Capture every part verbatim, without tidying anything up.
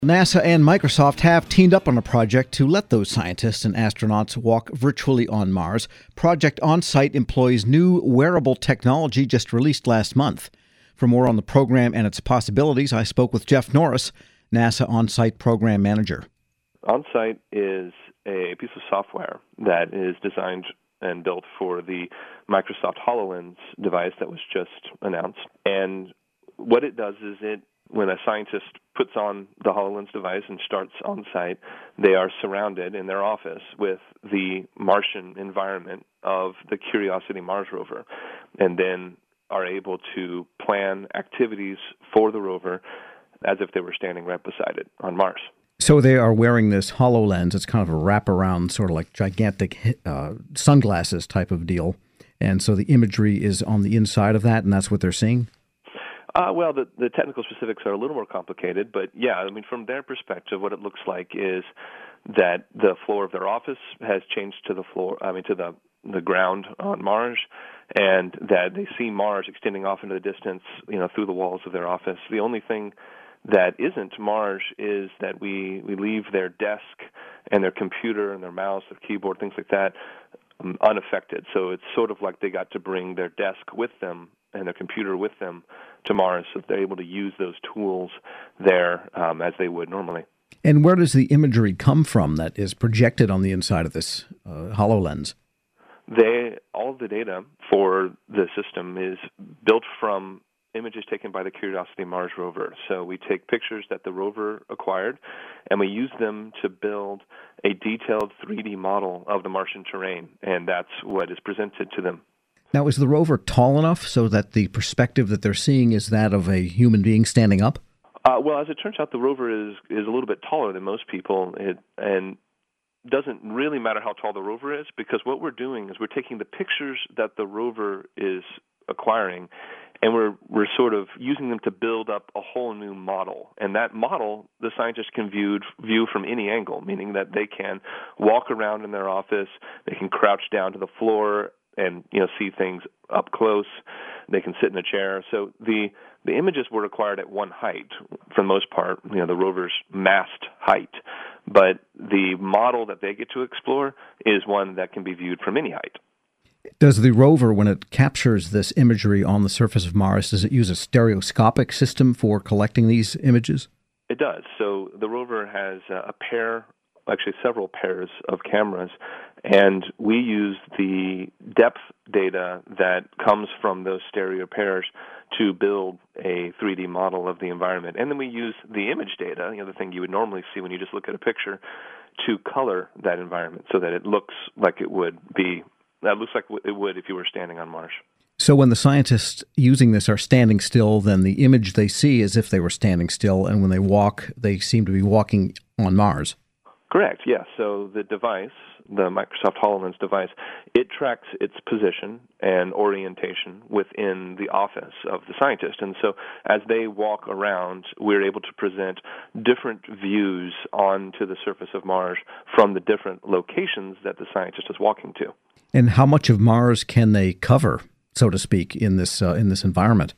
NASA and Microsoft have teamed up on a project to let those scientists and astronauts walk virtually on Mars. Project OnSite employs new wearable technology just released last month. For more on the program and its possibilities, I spoke with Jeff Norris, NASA OnSite Program Manager. OnSite is a piece of software that is designed and built for the Microsoft HoloLens device that was just announced. And what it does is it when a scientist puts on the HoloLens device and starts on site, they are surrounded in their office with the Martian environment of the Curiosity Mars rover, and then are able to plan activities for the rover as if they were standing right beside it on Mars. So they are wearing this HoloLens. It's kind of a wraparound, sort of like gigantic uh, sunglasses type of deal. And so the imagery is on the inside of that, and that's what they're seeing? Uh, well, the, the technical specifics are a little more complicated, but yeah, I mean, from their perspective, what it looks like is that the floor of their office has changed to the floor, I mean, to the the ground on Mars, and that they see Mars extending off into the distance, you know, through the walls of their office. The only thing that isn't Mars is that we, we leave their desk and their computer and their mouse, their keyboard, things like that, um, unaffected. So it's sort of like they got to bring their desk with them and their computer with them to Mars, so that they're able to use those tools there um, as they would normally. And where does the imagery come from that is projected on the inside of this uh, HoloLens? They, all of the data for the system is built from images taken by the Curiosity Mars rover. So we take pictures that the rover acquired, and we use them to build a detailed three D model of the Martian terrain, and that's what is presented to them. Now, is the rover tall enough so that the perspective that they're seeing is that of a human being standing up? Uh, well, as it turns out, the rover is, is a little bit taller than most people, it, and doesn't really matter how tall the rover is, because what we're doing is we're taking the pictures that the rover is acquiring, and we're we're sort of using them to build up a whole new model. And that model, the scientists can view, view from any angle, meaning that they can walk around in their office, they can crouch down to the floor and, you know, see things up close. They can sit in a chair. So the the images were acquired at one height for the most part, you know, the rover's mast height. But the model that they get to explore is one that can be viewed from any height. Does the rover, when it captures this imagery on the surface of Mars, does it use a stereoscopic system for collecting these images? It does. So the rover has a pair, actually several pairs of cameras, and we use the depth data that comes from those stereo pairs to build a three D model of the environment. And then we use the image data, you know, the thing you would normally see when you just look at a picture, to color that environment so that it looks like it would be, that looks like it would if you were standing on Mars. So when the scientists using this are standing still, then the image they see is if they were standing still, and when they walk, they seem to be walking on Mars. Correct, yes. So the device, the Microsoft HoloLens device, it tracks its position and orientation within the office of the scientist. And so as they walk around, we're able to present different views onto the surface of Mars from the different locations that the scientist is walking to. And how much of Mars can they cover, so to speak, in this uh, in this environment?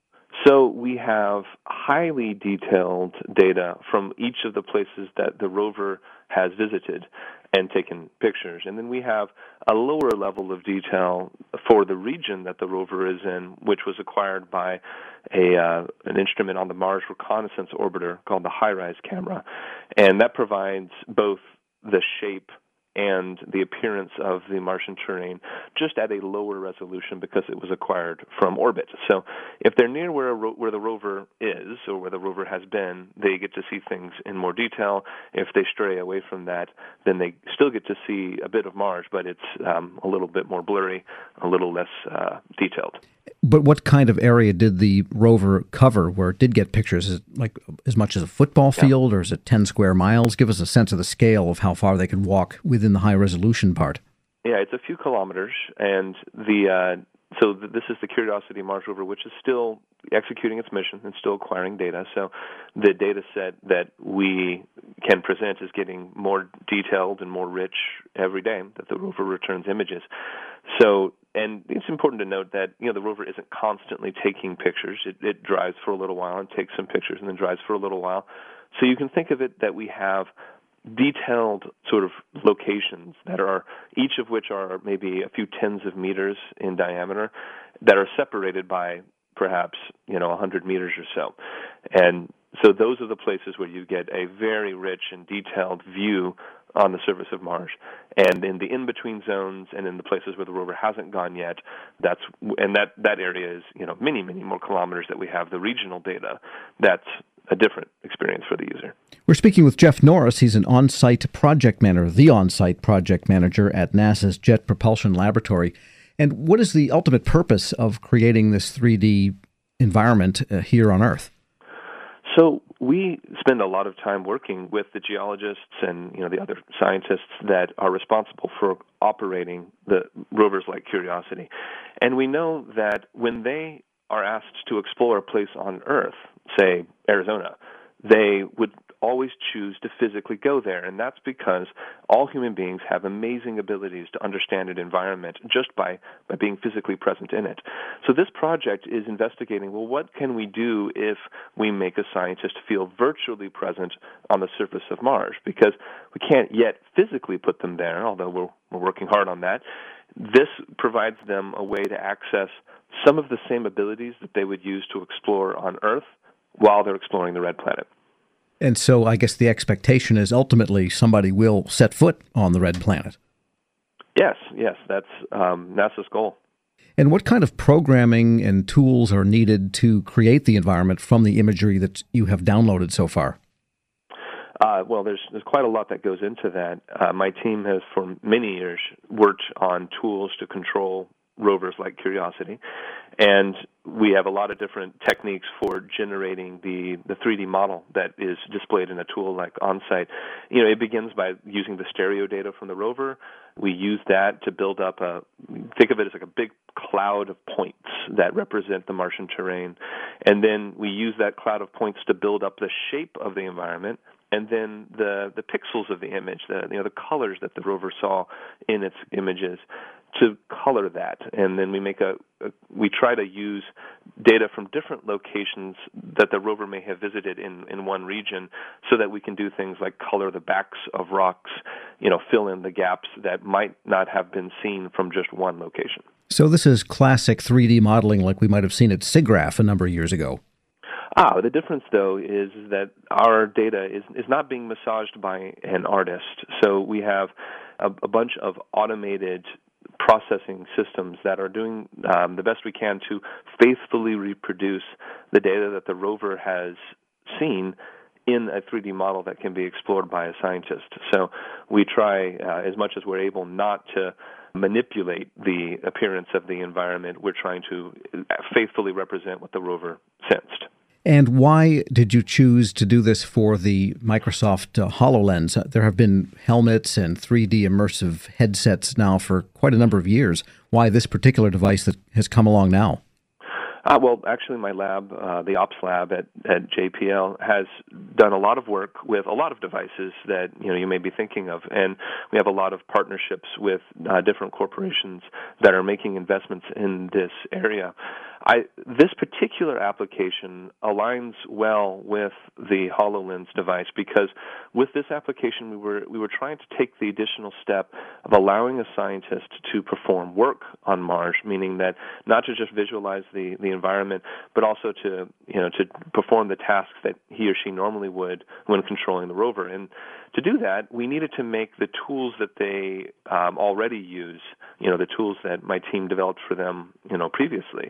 So we have highly detailed data from each of the places that the rover has visited and taken pictures. And then we have a lower level of detail for the region that the rover is in, which was acquired by a uh, an instrument on the Mars Reconnaissance Orbiter called the HiRISE camera. And that provides both the shape and the appearance of the Martian terrain just at a lower resolution because it was acquired from orbit. So if they're near where a ro- where the rover is or where the rover has been, they get to see things in more detail. If they stray away from that, then they still get to see a bit of Mars, but it's um, a little bit more blurry, a little less uh, detailed. But what kind of area did the rover cover where it did get pictures? Is it like as much as a football field, yeah. Or is it ten square miles? Give us a sense of the scale of how far they could walk within the high-resolution part. Yeah, it's a few kilometers, and the uh, so th- this is the Curiosity Mars rover, which is still executing its mission and still acquiring data. So the data set that we can present is getting more detailed and more rich every day that the rover returns images. So, and it's important to note that, you know, the rover isn't constantly taking pictures. It, it drives for a little while and takes some pictures and then drives for a little while. So you can think of it that we have detailed sort of locations that are, each of which are maybe a few tens of meters in diameter, that are separated by perhaps, you know, one hundred meters or so. And so those are the places where you get a very rich and detailed view on the surface of Mars. And in the in-between zones and in the places where the rover hasn't gone yet, that's and that, that area is, you know, many, many more kilometers that we have the regional data. That's a different experience for the user. We're speaking with Jeff Norris. He's an on-site project manager, the on-site project manager at NASA's Jet Propulsion Laboratory. And what is the ultimate purpose of creating this three D environment uh, here on Earth? So we spend a lot of time working with the geologists and, you know, the other scientists that are responsible for operating the rovers like Curiosity. And we know that when they are asked to explore a place on Earth, say Arizona, they would always choose to physically go there. And that's because all human beings have amazing abilities to understand an environment just by, by being physically present in it. So this project is investigating, well, what can we do if we make a scientist feel virtually present on the surface of Mars? Because we can't yet physically put them there, although we're, we're working hard on that. This provides them a way to access some of the same abilities that they would use to explore on Earth while they're exploring the red planet. And so I guess the expectation is ultimately somebody will set foot on the red planet. Yes, yes, that's um, NASA's goal. And what kind of programming and tools are needed to create the environment from the imagery that you have downloaded so far? Uh, well, there's there's quite a lot that goes into that. Uh, my team has, for many years, worked on tools to control rovers like Curiosity, and we have a lot of different techniques for generating the, the three D model that is displayed in a tool like OnSite. You know, it begins by using the stereo data from the rover. We use that to build up a, think of it as like a big cloud of points that represent the Martian terrain, and then we use that cloud of points to build up the shape of the environment, and then the, the pixels of the image, the, you know, the colors that the rover saw in its images, to color that. And then we make a, a we try to use data from different locations that the rover may have visited in, in one region, so that we can do things like color the backs of rocks, you know, fill in the gaps that might not have been seen from just one location. So this is classic three D modeling like we might have seen at SIGGRAPH a number of years ago. Ah, the difference, though, is that our data is, is not being massaged by an artist. So we have a, a bunch of automated processing systems that are doing um, the best we can to faithfully reproduce the data that the rover has seen in a three D model that can be explored by a scientist. So we try, uh, as much as we're able, not to manipulate the appearance of the environment. We're trying to faithfully represent what the rover sensed. And why did you choose to do this for the Microsoft uh, HoloLens? Uh, there have been helmets and three D immersive headsets now for quite a number of years. Why this particular device that has come along now? Uh, well, actually, my lab, uh, the Ops Lab at, at J P L, has done a lot of work with a lot of devices that you know you may be thinking of, and we have a lot of partnerships with uh, different corporations that are making investments in this area. I, this particular application aligns well with the HoloLens device because with this application we were we were trying to take the additional step of allowing a scientist to perform work on Mars, meaning that not to just visualize the, the environment, but also to you know to perform the tasks that he or she normally would when controlling the rover. And to do that, we needed to make the tools that they um, already use, you know, the tools that my team developed for them, you know, previously.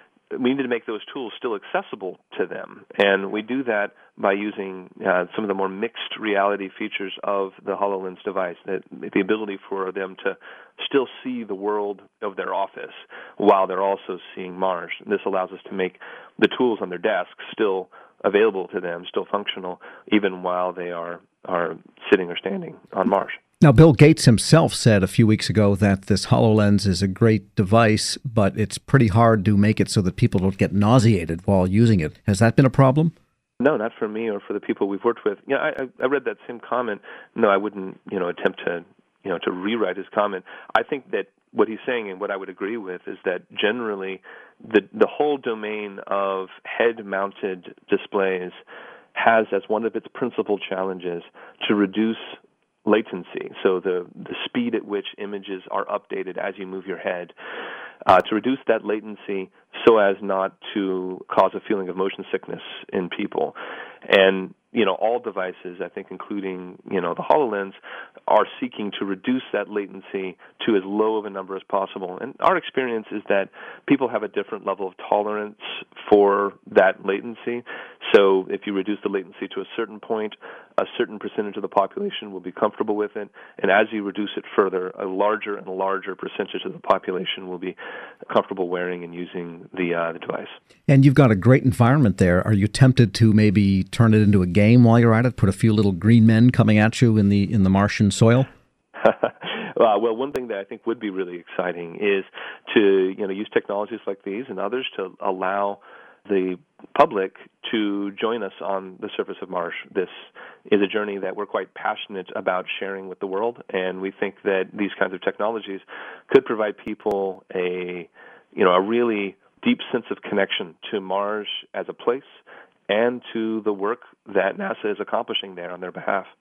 We need to make those tools still accessible to them, and we do that by using uh, some of the more mixed reality features of the HoloLens device, that the ability for them to still see the world of their office while they're also seeing Mars. And this allows us to make the tools on their desks still available to them, still functional, even while they are, are sitting or standing on Mars. Now, Bill Gates himself said a few weeks ago that this HoloLens is a great device, but it's pretty hard to make it so that people don't get nauseated while using it. Has that been a problem? No, not for me or for the people we've worked with. Yeah, I, I read that same comment. No, I wouldn't, you know, attempt to, you know, to rewrite his comment. I think that what he's saying, and what I would agree with, is that generally the the whole domain of head-mounted displays has as one of its principal challenges to reduce latency, so the, the speed at which images are updated as you move your head, uh, to reduce that latency so as not to cause a feeling of motion sickness in people. And, you know, all devices, I think including, you know, the HoloLens, are seeking to reduce that latency to as low of a number as possible. And our experience is that people have a different level of tolerance for that latency. So if you reduce the latency to a certain point, a certain percentage of the population will be comfortable with it. And as you reduce it further, a larger and larger percentage of the population will be comfortable wearing and using the, uh, the device. And you've got a great environment there. Are you tempted to maybe turn it into a game while you're at it? Put a few little green men coming at you in the in the Martian soil? uh, well, one thing that I think would be really exciting is to you know use technologies like these and others to allow the public to join us on the surface of Mars. This is a journey that we're quite passionate about sharing with the world, and we think that these kinds of technologies could provide people a you know a really deep sense of connection to Mars as a place and to the work that NASA is accomplishing there on their behalf.